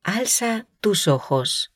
Alza tus ojos.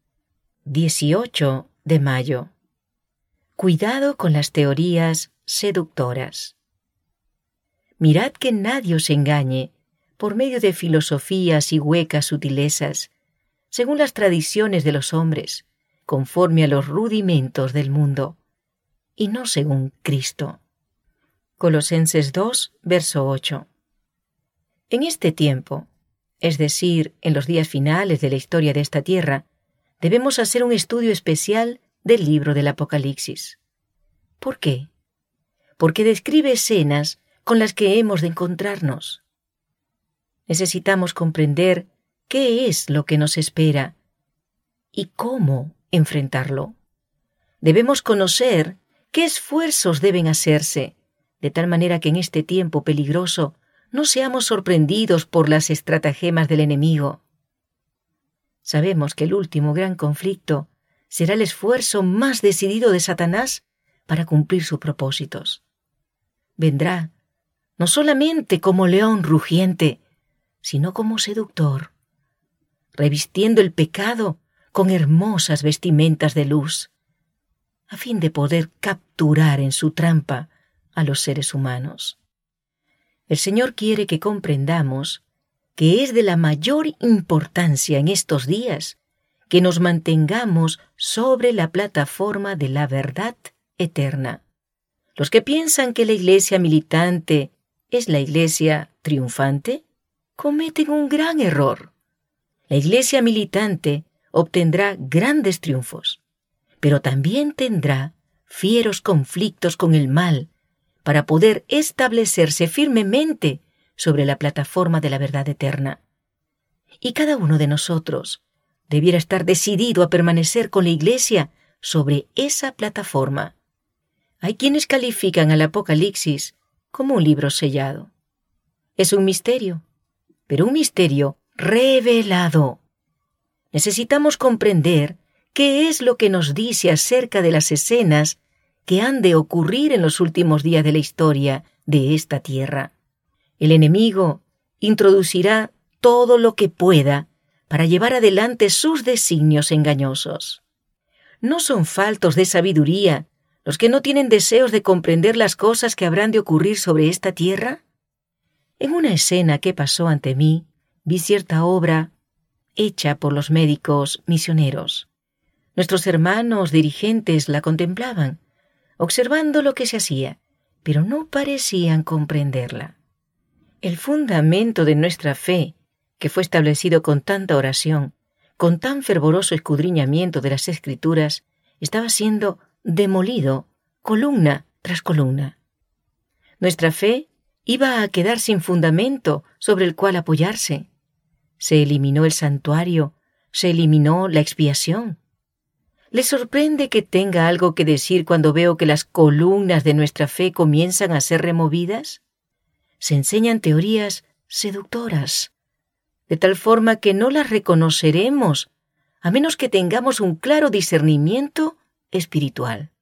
18 de mayo. Cuidado con las teorías seductoras. Mirad que nadie os engañe por medio de filosofías y huecas sutilezas, según las tradiciones de los hombres, conforme a los rudimentos del mundo, y no según Cristo. Colosenses 2, verso 8. En este tiempo, es decir, en los días finales de la historia de esta tierra, debemos hacer un estudio especial del libro del Apocalipsis. ¿Por qué? Porque describe escenas con las que hemos de encontrarnos. Necesitamos comprender qué es lo que nos espera y cómo enfrentarlo. Debemos conocer qué esfuerzos deben hacerse, de tal manera que en este tiempo peligroso no seamos sorprendidos por las estratagemas del enemigo. Sabemos que el último gran conflicto será el esfuerzo más decidido de Satanás para cumplir sus propósitos. Vendrá no solamente como león rugiente, sino como seductor, revistiendo el pecado con hermosas vestimentas de luz, a fin de poder capturar en su trampa a los seres humanos. El Señor quiere que comprendamos que es de la mayor importancia en estos días que nos mantengamos sobre la plataforma de la verdad eterna. Los que piensan que la iglesia militante es la iglesia triunfante, cometen un gran error. La iglesia militante obtendrá grandes triunfos, pero también tendrá fieros conflictos con el mal para poder establecerse firmemente sobre la plataforma de la verdad eterna. Y cada uno de nosotros debiera estar decidido a permanecer con la iglesia sobre esa plataforma. Hay quienes califican al Apocalipsis como un libro sellado. Es un misterio, pero un misterio revelado. Necesitamos comprender qué es lo que nos dice acerca de las escenas que han de ocurrir en los últimos días de la historia de esta tierra. El enemigo introducirá todo lo que pueda para llevar adelante sus designios engañosos. ¿No son faltos de sabiduría los que no tienen deseos de comprender las cosas que habrán de ocurrir sobre esta tierra? En una escena que pasó ante mí, vi cierta obra hecha por los médicos misioneros. Nuestros hermanos dirigentes la contemplaban, observando lo que se hacía, pero no parecían comprenderla. El fundamento de nuestra fe, que fue establecido con tanta oración, con tan fervoroso escudriñamiento de las Escrituras, estaba siendo demolido columna tras columna. Nuestra fe iba a quedar sin fundamento sobre el cual apoyarse. Se eliminó el santuario, se eliminó la expiación. ¿Les sorprende que tenga algo que decir cuando veo que las columnas de nuestra fe comienzan a ser removidas? Se enseñan teorías seductoras, de tal forma que no las reconoceremos a menos que tengamos un claro discernimiento espiritual.